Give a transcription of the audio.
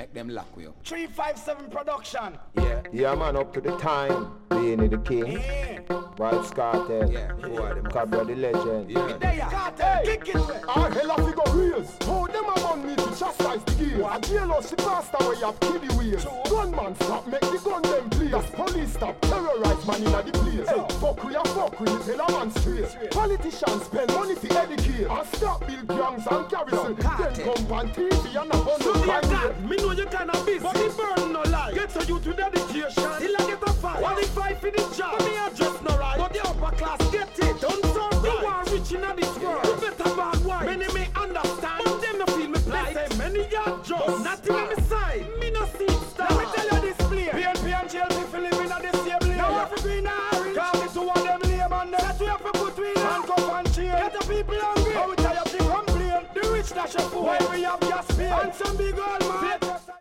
make them lock you. 357 production. Yeah. Yeah, man, up to the time. Being the king. Yeah. Vybz Kartel. Yeah. Who are them? Cabra the legend. Yeah. There you Cartel, kick it away. Our hell of figure reals. How them a man me to chastise the gear. A jailhouse she passed away up kiddie wheels. Gunman stop, make the gun them please. That's police stop, terrorize man inna the place. Hey, fuck we a fuck we, tell a man straight. Politicians spend money to educate. And stop build gangs and garrison. Then come on TV and a bun So of dear crime. God, me know you kinda busy, but the burn no lie. Get to you to dedication, till I get a fight. What if I finish job? But me a just no right. But the upper class get it, don't sound right. You want rich in this world, you better bad why. Many may understand, but them no feel me plight. They say many yard jobs, nothing on me side. Me no see it start. Let me tell you this player. PNP and JLP for living at this table. Now if we be in a hurry, call me to one them lame and them. That we have to put we in handcuff and chain. Get the people hungry, how we tired to complain. The rich dash a fool, why we have gas pay. And some big old man